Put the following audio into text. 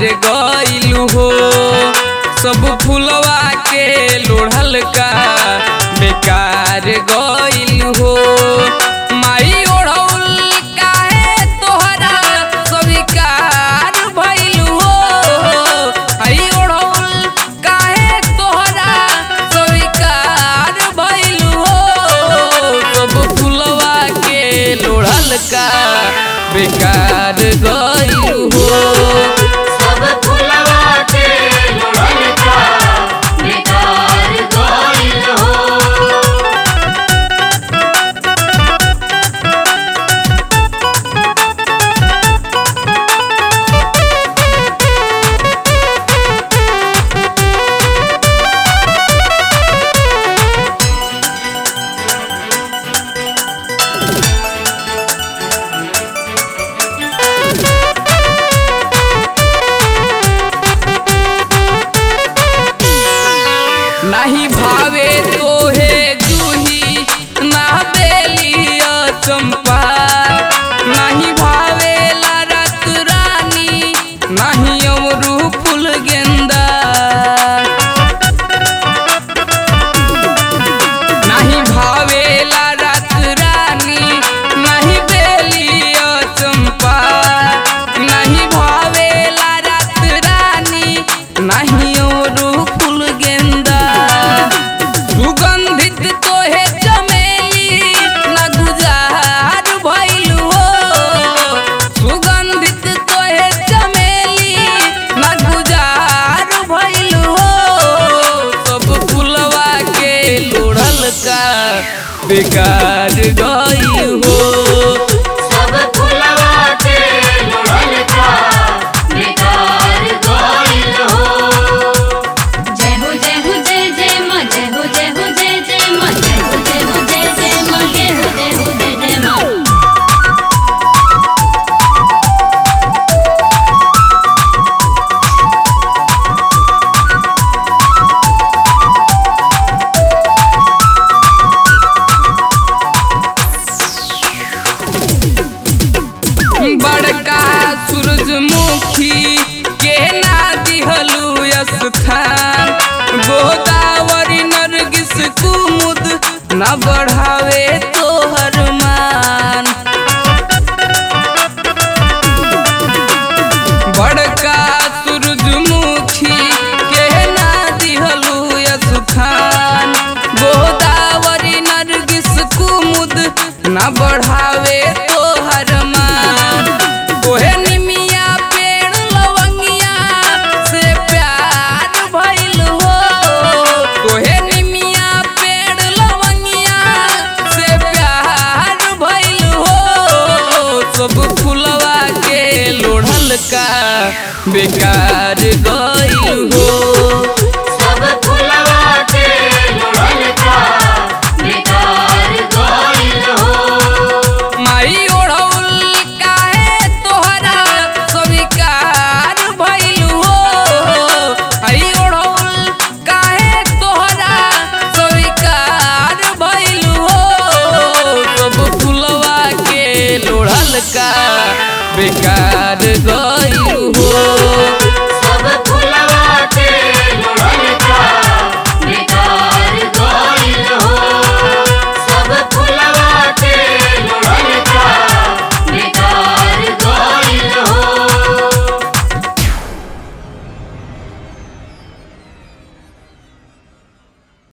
गइलू हो। सब फुलवा के लोढ़ल का बेकार गइलू हो। माई ओढ़ौल काहे तोहरा स्वीकार भइलू हो। आई ओढ़ौल काहे तोहरा स्वीकार भइलू हो। सब फुलवा के लोढ़ल का बेकार गइलू हो। सब फुलवा के लोढ़ल का बेकार गइल हो। नहीं भावे तोहे जूही ना बेलिया चंपा। नहीं भावे रत रानी नहीं अमरू फूल गेंदा। नहीं भावे रत रानी नहीं बेलिया चंपा। नहीं भावे रत रानी नहीं अमरू फूल गेंदा। सुगंधित तोहे चमेली न गुजार भइलू हो। सुगंधित तोहे चमेली न गुजार भइलू हो। सब फुलवा के लोढ़ल का बेकार गइलू हो। सब फुलवा के लोढ़ल का बेकार गइल हो। जय हो जय हो जय जय माँ, जय हो जय हो जय जय माँ, जय हो जय हो जय जय माँ, जय हो जय हो जय जय माँ। बड़का सूरजमुखी के ना दिहलू स्थान। गोदावरी नरगिस कुमुद न बढ़ावे तोहर मान। बड़का सूरजमुखी के ना दिहलू स्थान। गोदावरी नरगिस कुमुद न बढ़ावे तोहर मान। तोहे निमिया पेड़ लवंगिया से प्यार भइल हो। तोहे निमिया पेड़ लवंगिया से प्यार भइल हो। सब फुलवा के लोढ़ल का बेकार गइल हो। सब फुलवा के लोढ़ल का बेकार गइल हो। माई ओढ़ौल काहे तोहरा स्वीकार भइलू हो। आई ओढ़ौल काहे तोहरा स्वीकार भइलू हो। सब फुलवा के लोढ़ल का बेकार गइल